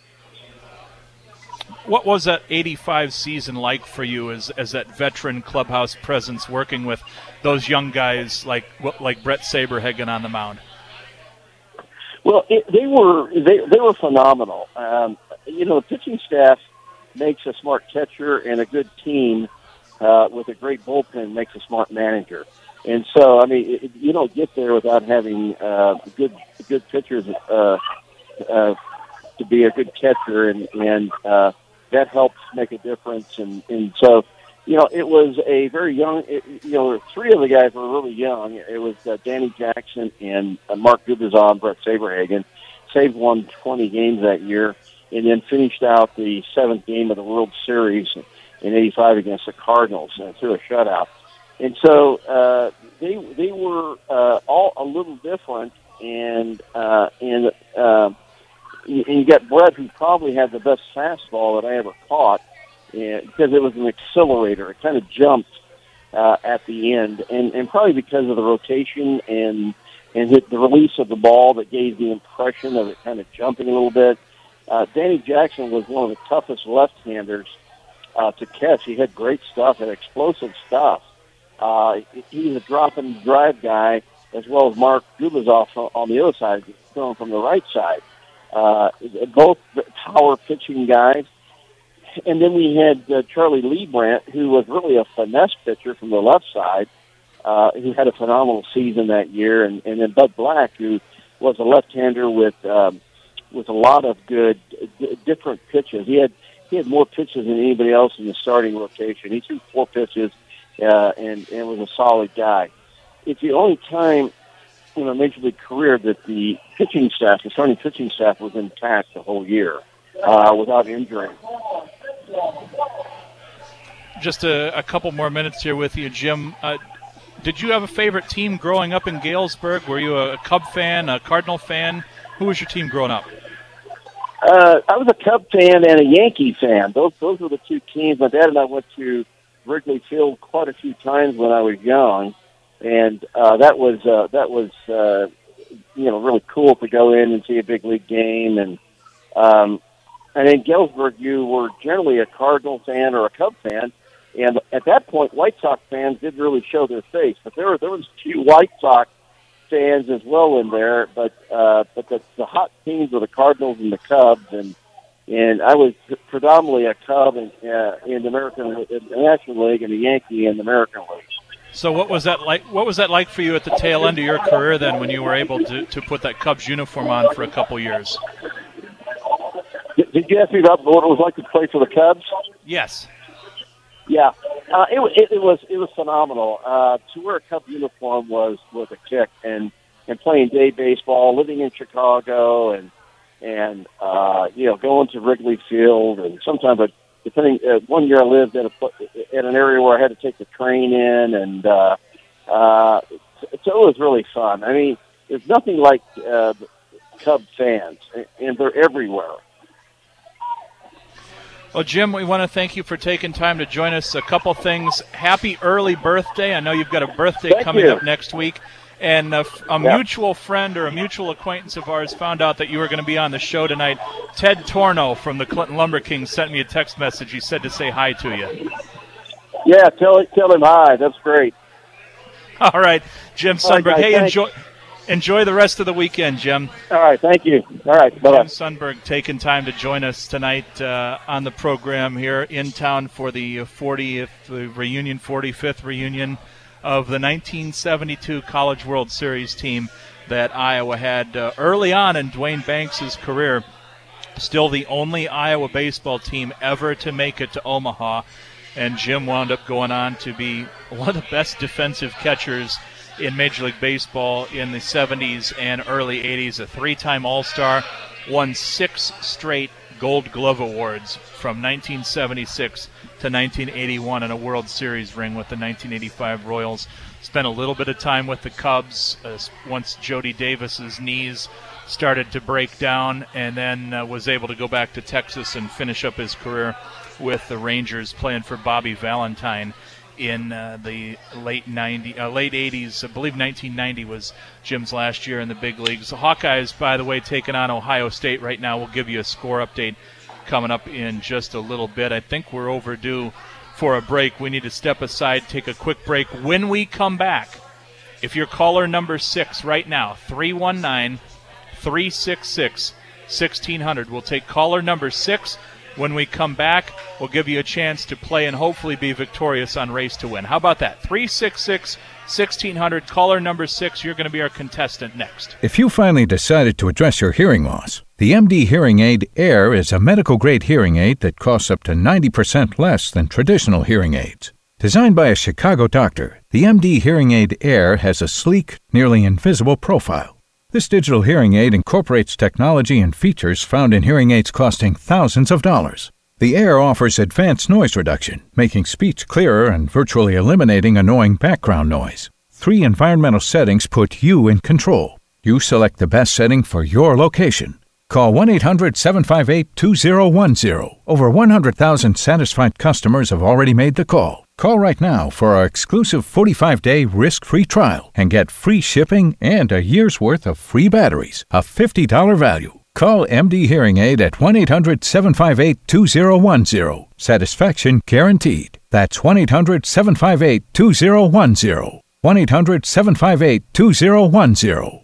Speaker 8: What was that eighty-five season like for you as as that veteran clubhouse presence, working with those young guys like like Brett Saberhagen on the mound?
Speaker 17: Well, it, they were they they were phenomenal. Um, you know, the pitching staff makes a smart catcher, and a good team uh, with a great bullpen makes a smart manager. And so, I mean, it, you don't get there without having uh, good good pitchers uh, uh, to be a good catcher, and and uh, that helps make a difference. And and so, you know, it was a very young. It, you know, three of the guys were really young. It was uh, Danny Jackson and uh, Mark Gubicza and Brett Saberhagen. Save won twenty games that year, and then finished out the seventh game of the World Series in eighty-five against the Cardinals uh, through a shutout. And so uh, they they were uh, all a little different, and uh, and uh, and you got Brett, who probably had the best fastball that I ever caught. Yeah, because it was an accelerator. It kind of jumped uh, at the end, and, and probably because of the rotation and and hit the release of the ball that gave the impression of it kind of jumping a little bit. Uh, Danny Jackson was one of the toughest left-handers uh, to catch. He had great stuff and explosive stuff. Uh, he was a drop-and-drive guy, as well as Mark Gubicza on the other side, throwing from the right side. Uh, both power pitching guys. And then we had uh, Charlie Leibrandt, who was really a finesse pitcher from the left side, uh, who had a phenomenal season that year. And, and then Bud Black, who was a left-hander with um, with a lot of good d- different pitches. He had he had more pitches than anybody else in the starting rotation. He threw four pitches uh, and, and was a solid guy. It's the only time in a major league career that the pitching staff, the starting pitching staff, was intact the whole year uh, without injury.
Speaker 8: Just a, a couple more minutes here with you, Jim. Uh, did you have a favorite team growing up in Galesburg? Were you a Cub fan, a Cardinal fan? Who was your team growing up?
Speaker 17: Uh, I was a Cub fan and a Yankee fan. Those those were the two teams. My dad and I went to Wrigley Field quite a few times when I was young, and uh, that was uh, that was uh, you know really cool to go in and see a big league game. And um, and in Galesburg, you were generally a Cardinal fan or a Cub fan, and at that point, White Sox fans didn't really show their face, but there were there was a few White Sox fans as well in there, but uh, but the, the hot teams were the Cardinals and the Cubs, and and I was predominantly a Cub in, uh, in the American in the National League and a Yankee in the American League.
Speaker 8: So what was that like? What was that like for you at the tail end of your career then, when you were able to, to put that Cubs uniform on for a couple years?
Speaker 17: Did, did you ask me about what it was like to play for the Cubs?
Speaker 8: Yes.
Speaker 17: Yeah, uh, it, it, it was it was phenomenal. Uh, to wear a Cub uniform was was a kick, and and playing day baseball, living in Chicago, and and uh, you know going to Wrigley Field, and sometimes, but depending, uh, one year I lived at a at an area where I had to take the train in, and uh, uh, so it was really fun. I mean, there's nothing like uh, Cub fans, and they're everywhere.
Speaker 8: Well, Jim, we want to thank you for taking time to join us. A couple things. Happy early birthday. I know you've got a birthday
Speaker 17: Thank
Speaker 8: coming
Speaker 17: you.
Speaker 8: up next week. And a, a
Speaker 17: Yeah.
Speaker 8: mutual friend or a mutual acquaintance of ours found out that you were going to be on the show tonight. Ted Torno from the Clinton Lumber Kings sent me a text message. He said to say hi to you.
Speaker 17: Yeah, tell tell him hi. That's great.
Speaker 8: All right, Jim
Speaker 17: All right,
Speaker 8: Sundberg.
Speaker 17: guys,
Speaker 8: hey,
Speaker 17: thanks.
Speaker 8: enjoy enjoy the rest of the weekend, Jim.
Speaker 17: All right, thank you. All right, bye-bye.
Speaker 8: Jim Sundberg taking time to join us tonight uh, on the program here in town for the fortieth uh, reunion, forty-fifth reunion of the nineteen seventy-two College World Series team that Iowa had uh, early on in Dwayne Banks' career. Still the only Iowa baseball team ever to make it to Omaha, and Jim wound up going on to be one of the best defensive catchers in Major League Baseball in the seventies and early eighties, a three-time All-Star, won six straight Gold Glove Awards from nineteen seventy-six to nineteen eighty-one and a World Series ring with the nineteen eighty-five Royals. Spent a little bit of time with the Cubs uh, once Jody Davis's knees started to break down, and then uh, was able to go back to Texas and finish up his career with the Rangers, playing for Bobby Valentine in uh, the late ninety, uh, late eighties. I believe nineteen ninety was Jim's last year in the big leagues. The Hawkeyes, by the way, taking on Ohio State right now. We'll give you a score update coming up in just a little bit. I think we're overdue for a break. We need to step aside, take a quick break. When we come back, if you're caller number six right now, three one nine, three six six, one six zero zero, we'll take caller number six. When we come back, we'll give you a chance to play and hopefully be victorious on Race to Win. How about that? three six six, one six zero zero, caller number six. You're going to be our contestant next.
Speaker 18: If you finally decided to address your hearing loss, the M D Hearing Aid Air is a medical-grade hearing aid that costs up to ninety percent less than traditional hearing aids. Designed by a Chicago doctor, the M D Hearing Aid Air has a sleek, nearly invisible profile. This digital hearing aid incorporates technology and features found in hearing aids costing thousands of dollars. The Air offers advanced noise reduction, making speech clearer and virtually eliminating annoying background noise. Three environmental settings put you in control. You select the best setting for your location. Call one eight hundred, seven five eight, two zero one zero. Over one hundred thousand satisfied customers have already made the call. Call right now for our exclusive forty-five day risk-free trial and get free shipping and a year's worth of free batteries, a fifty dollars value. Call M D Hearing Aid at one eight hundred, seven five eight, two zero one zero. Satisfaction guaranteed. That's one eight hundred, seven five eight, two zero one zero. one eight hundred, seven five eight, two zero one zero.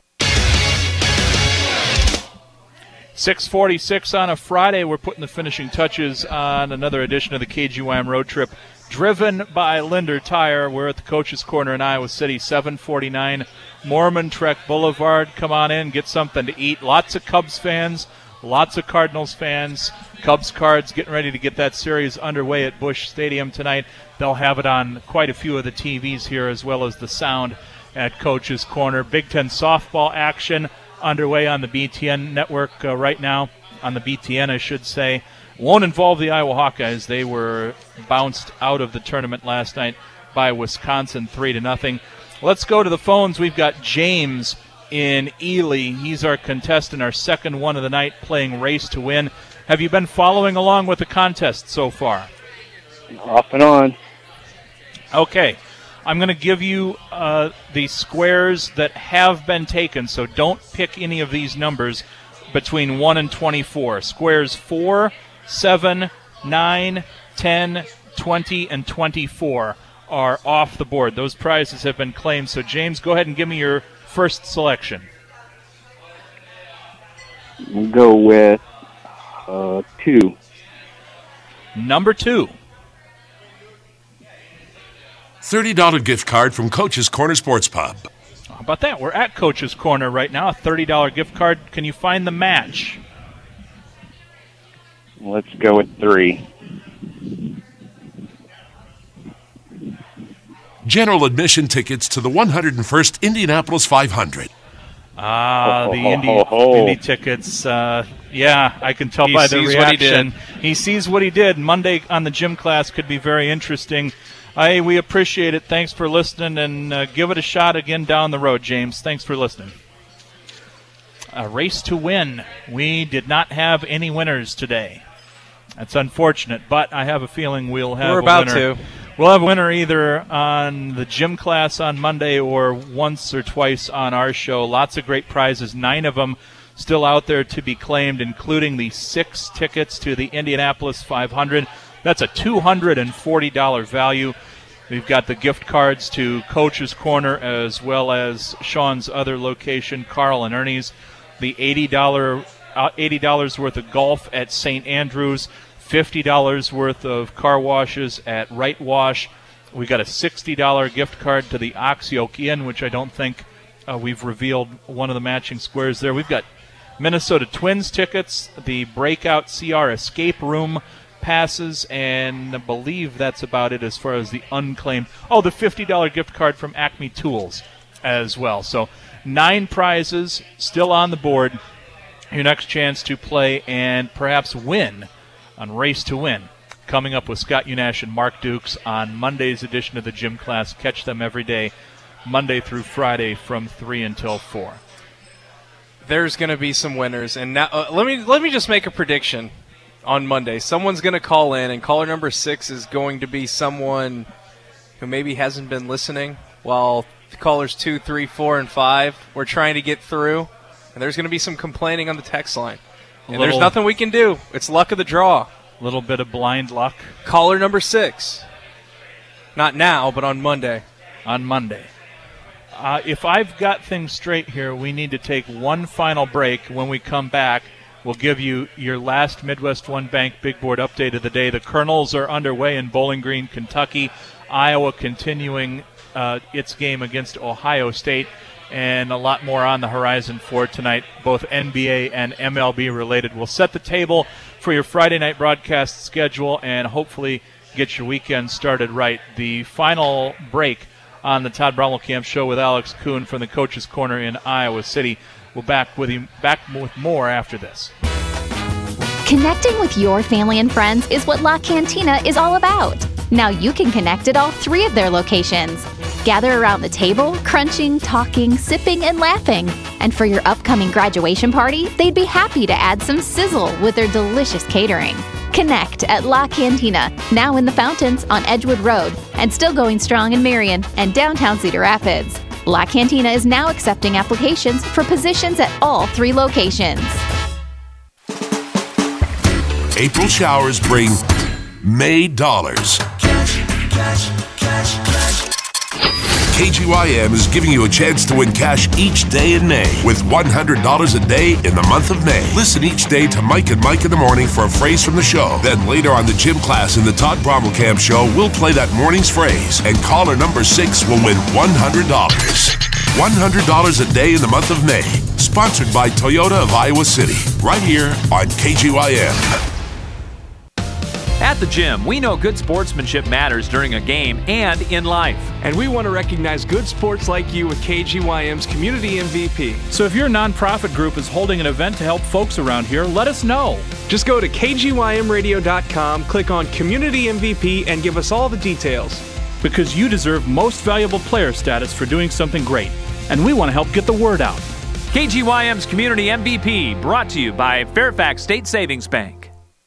Speaker 8: six forty-six on a Friday. We're putting the finishing touches on another edition of the K G Y M Road Trip, driven by Linder Tire. We're at the Coach's Corner in Iowa City, seven forty-nine Mormon Trek Boulevard. Come on in, get something to eat. Lots of Cubs fans, lots of Cardinals fans. Cubs cards getting ready to get that series underway at Busch Stadium tonight. They'll have it on quite a few of the T Vs here, as well as the sound at Coach's Corner. Big Ten softball action underway on the B T N network uh, right now, on the B T N I should say. Won't involve the Iowa Hawkeyes. They were bounced out of the tournament last night by Wisconsin three to nothing. Let's go to the phones. We've got James in Ely. He's our contestant, our second one of the night, playing Race to Win. Have you been following along with the contest so far?
Speaker 19: Off and on.
Speaker 8: Okay. I'm going to give you uh, the squares that have been taken, so don't pick any of these numbers between one and twenty-four. Squares four, seven, nine, ten, twenty, and twenty-four are off the board. Those prizes have been claimed. So, James, go ahead and give me your first selection.
Speaker 19: We'll go with uh, two.
Speaker 8: Number two.
Speaker 20: thirty dollars gift card from Coach's Corner Sports Pub.
Speaker 8: How about that? We're at Coach's Corner right now. A thirty dollars gift card. Can you find the match?
Speaker 19: Let's go with three.
Speaker 20: General admission tickets to the one hundred first Indianapolis five hundred.
Speaker 8: Ah,
Speaker 19: Oh,
Speaker 8: the
Speaker 19: ho,
Speaker 8: Indy,
Speaker 19: ho, ho.
Speaker 8: Indy tickets. Uh, yeah, I can tell
Speaker 9: He
Speaker 8: by the
Speaker 9: sees what he
Speaker 8: reaction.
Speaker 9: did.
Speaker 8: He sees what he did. Monday on the gym class could be very interesting. I we appreciate it. Thanks for listening, and uh, give it a shot again down the road, James. Thanks for listening. A Race to Win. We did not have any winners today. That's unfortunate, but I have a feeling we'll have
Speaker 9: We're
Speaker 8: a
Speaker 9: about
Speaker 8: winner.
Speaker 9: to.
Speaker 8: We'll have a winner either on the gym class on Monday or once or twice on our show. Lots of great prizes, nine of them still out there to be claimed, including the six tickets to the Indianapolis five hundred. That's a two hundred forty dollars value. We've got the gift cards to Coach's Corner as well as Sean's other location, Carl and Ernie's. The eighty dollars uh, eighty dollars worth of golf at Saint Andrews. fifty dollars worth of car washes at Right Wash. We got a sixty dollars gift card to the Oxyoke Inn, which I don't think uh, we've revealed one of the matching squares there. We've got Minnesota Twins tickets, the Breakout C R Escape Room passes, and I believe that's about it as far as the unclaimed. Oh, the fifty dollars gift card from Acme Tools as well. So nine prizes still on the board. Your next chance to play and perhaps win on Race to Win, coming up with Scott Unash and Mark Dukes on Monday's edition of the gym class. Catch them every day, Monday through Friday from three until four.
Speaker 9: There's going to be some winners, and now uh, let me let me just make a prediction. On Monday, someone's going to call in, and caller number six is going to be someone who maybe hasn't been listening, while callers two, three, four, and five we're trying to get through, and there's going to be some complaining on the text line. And
Speaker 8: Little-
Speaker 9: there's nothing we can do. It's luck of the draw.
Speaker 8: A little bit of blind luck.
Speaker 9: Caller number six. Not now, but on Monday.
Speaker 8: On Monday. Uh, if I've got things straight here, we need to take one final break. When we come back, we'll give you your last Midwest One Bank Big Board update of the day. The Colonels are underway in Bowling Green, Kentucky. Iowa continuing uh, its game against Ohio State. And a lot more on the horizon for tonight, both N B A and M L B related. We'll set the table for your Friday night broadcast schedule and hopefully get your weekend started right. The final break on the Todd Brommelkamp Show with Alex Kuhn from the Coach's Corner in Iowa City. We'll back with you back with more after this.
Speaker 21: Connecting with your family and friends is what La Cantina is all about. Now you can connect at all three of their locations. Gather around the table, crunching, talking, sipping, and laughing. And for your upcoming graduation party, they'd be happy to add some sizzle with their delicious catering. Connect at La Cantina, now in the Fountains on Edgewood Road, and still going strong in Marion and downtown Cedar Rapids. La Cantina is now accepting applications for positions at all three locations.
Speaker 20: April showers bring May dollars. K G Y M is giving you a chance to win cash each day in May with one hundred dollars a day in the month of May. Listen each day to Mike and Mike in the morning for a phrase from the show. Then later on the gym class in the Todd Brommelkamp Show, we'll play that morning's phrase, and caller number six will win one hundred dollars. one hundred dollars a day in the month of May. Sponsored by Toyota of Iowa City. Right here on K G Y M.
Speaker 11: At the gym, we know good sportsmanship matters during a game and in life.
Speaker 14: And we want to recognize good sports like you with K G Y M's Community M V P.
Speaker 10: So if your nonprofit group is holding an event to help folks around here, let us know.
Speaker 14: Just go to K G Y M radio dot com, click on Community M V P, and give us all the details.
Speaker 10: Because you deserve most valuable player status for doing something great. And we want to help get the word out.
Speaker 11: K G Y M's Community M V P, brought to you by Fairfax State Savings Bank.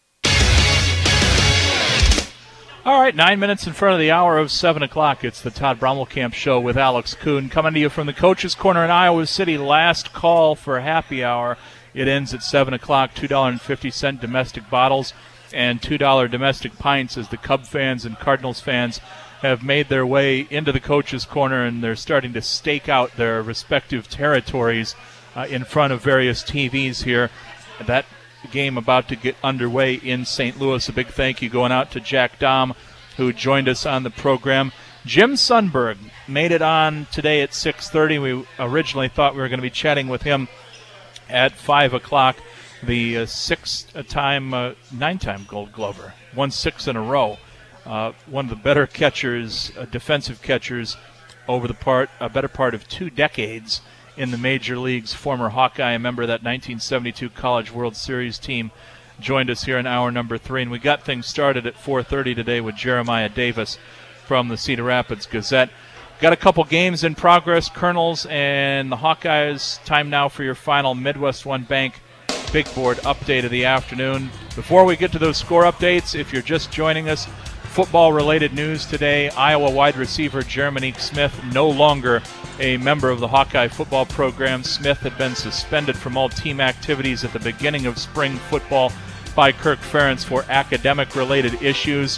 Speaker 8: All right, nine minutes in front of the hour of seven o'clock. It's the Todd Brommelkamp Show with Alex Kuhn, coming to you from the Coach's Corner in Iowa City. Last call for happy hour. It ends at seven o'clock, two dollars and fifty cents domestic bottles and two dollars domestic pints as the Cub fans and Cardinals fans have made their way into the Coach's Corner, and they're starting to stake out their respective territories uh, in front of various T Vs here. That game about to get underway in Saint Louis. A big thank you going out to Jack Dahm, who joined us on the program. Jim Sundberg made it on today at six thirty. We originally thought we were going to be chatting with him at five o'clock. The uh, six-time, uh, nine-time Gold Glover, won six in a row. Uh, one of the better catchers, uh, defensive catchers, over the part, a better part of two decades in the major leagues. Former Hawkeye, a member of that nineteen seventy-two College World Series team, joined us here in hour number three. And we got things started at four thirty today with Jeremiah Davis from the Cedar Rapids Gazette. Got a couple games in progress, Colonels and the Hawkeyes. Time now for your final Midwest One Bank Big Board update of the afternoon. Before we get to those score updates, if you're just joining us, football-related news today. Iowa wide receiver Jeremy Smith no longer a member of the Hawkeye football program. Smith had been suspended from all team activities at the beginning of spring football by Kirk Ferentz for academic-related issues.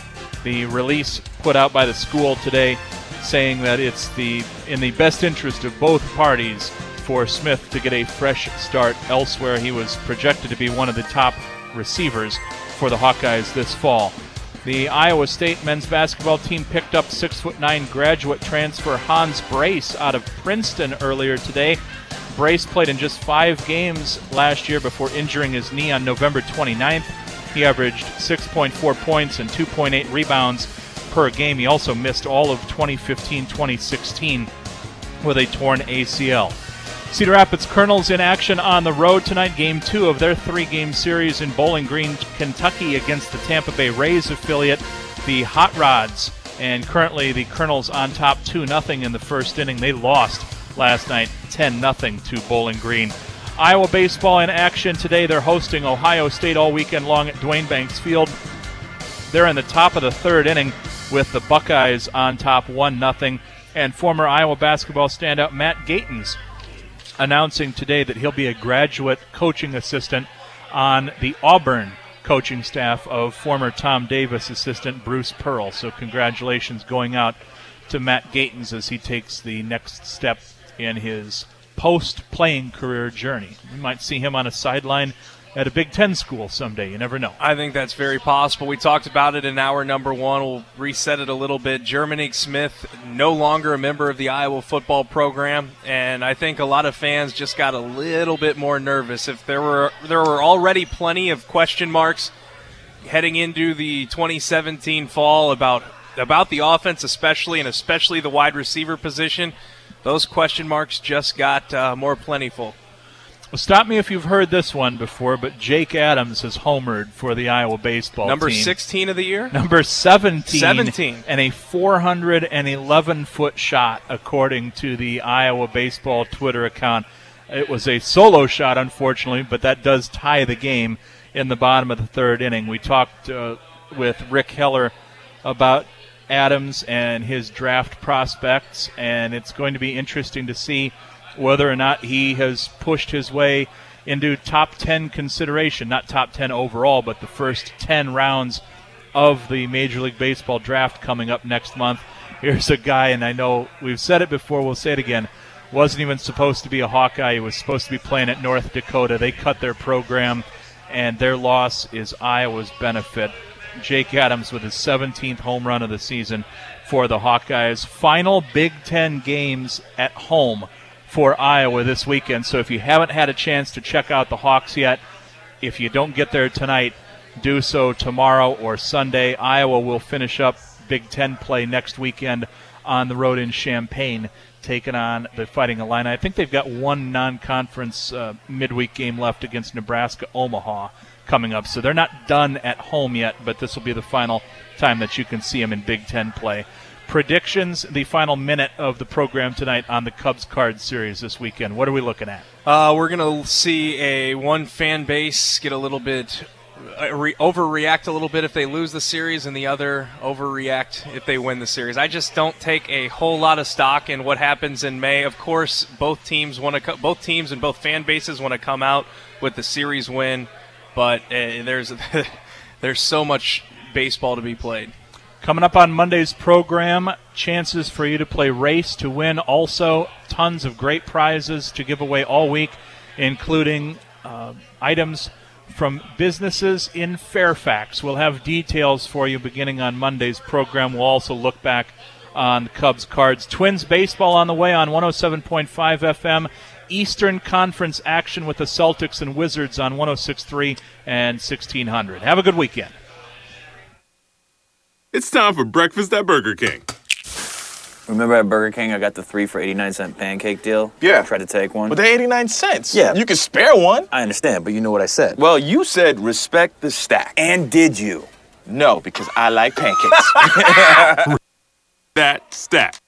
Speaker 8: The release put out by the school today saying that it's the in the best interest of both parties for Smith to get a fresh start elsewhere. He was projected to be one of the top receivers for the Hawkeyes this fall. The Iowa State men's basketball team picked up six foot nine graduate transfer Hans Brace out of Princeton earlier today. Brace played in just five games last year before injuring his knee on November twenty-ninth. He averaged six point four points and two point eight rebounds per game. He also missed all of twenty fifteen twenty sixteen with a torn A C L. Cedar Rapids Colonels in action on the road tonight. Game two of their three-game series in Bowling Green, Kentucky against the Tampa Bay Rays affiliate, the Hot Rods. And currently the Colonels on top two nothing in the first inning. They lost last night ten nothing to Bowling Green. Iowa baseball in action today. They're hosting Ohio State all weekend long at Duane Banks Field. They're in the top of the third inning with the Buckeyes on top one nothing. And former Iowa basketball standout Matt Gatens announcing today that he'll be a graduate coaching assistant on the Auburn coaching staff of former Tom Davis assistant Bruce Pearl. So congratulations going out to Matt Gatens as he takes the next step in his post-playing career journey. We might see him on a sideline at a Big Ten school someday. You never know.
Speaker 9: I think that's very possible. We talked about it in hour number one. We'll reset it a little bit. Jeremy Smith, no longer a member of the Iowa football program, and I think a lot of fans just got a little bit more nervous. If there were there were already plenty of question marks heading into the twenty seventeen fall about about the offense, especially and especially the wide receiver position, those question marks just got uh, more plentiful.
Speaker 8: Well, stop me if you've heard this one before, but Jake Adams has homered for the Iowa baseball
Speaker 9: Number
Speaker 8: team.
Speaker 9: Number sixteen of the year?
Speaker 8: Number seventeen.
Speaker 9: seventeen.
Speaker 8: And a four hundred eleven foot shot, according to the Iowa baseball Twitter account. It was a solo shot, unfortunately, but that does tie the game in the bottom of the third inning. We talked uh, with Rick Heller about Adams and his draft prospects, and it's going to be interesting to see whether or not he has pushed his way into top ten consideration, not top ten overall, but the first ten rounds of the Major League Baseball draft coming up next month. Here's a guy, and I know we've said it before, we'll say it again, wasn't even supposed to be a Hawkeye. He was supposed to be playing at North Dakota. They cut their program, and their loss is Iowa's benefit. Jake Adams with his seventeenth home run of the season for the Hawkeyes. Final Big Ten games at home for Iowa this weekend. So if you haven't had a chance to check out the Hawks yet, if you don't get there tonight, do so tomorrow or Sunday. Iowa will finish up Big Ten play next weekend on the road in Champaign, taking on the Fighting Illini. I think they've got one non-conference uh, midweek game left against Nebraska-Omaha coming up. So they're not done at home yet, but this will be the final time that you can see them in Big Ten play. predictions, the final minute of the program tonight on the Cubs Cards series this weekend. What are we looking at?
Speaker 9: Uh, we're going to see a one fan base get a little bit uh, re- overreact a little bit if they lose the series, and the other overreact if they win the series. I just don't take a whole lot of stock in what happens in May. Of course, both teams want to co- both teams and both fan bases want to come out with the series win, but uh, there's there's so much baseball to be played.
Speaker 8: Coming up on Monday's program, chances for you to play race to win. Also, tons of great prizes to give away all week, including uh, items from businesses in Fairfax. We'll have details for you beginning on Monday's program. We'll also look back on Cubs Cards. Twins baseball on the way on one oh seven point five F M. Eastern Conference action with the Celtics and Wizards on one oh six point three and sixteen hundred. Have a good weekend.
Speaker 3: It's time for breakfast at Burger King.
Speaker 22: Remember at Burger King, I got the three for eighty-nine cent pancake deal?
Speaker 3: Yeah.
Speaker 22: I tried to take one.
Speaker 3: But they're eighty-nine cents.
Speaker 22: Yeah.
Speaker 3: You can spare one.
Speaker 22: I understand, but you know what I said.
Speaker 3: Well, you said respect the stack.
Speaker 22: And did you?
Speaker 3: No, because I like pancakes. That stack.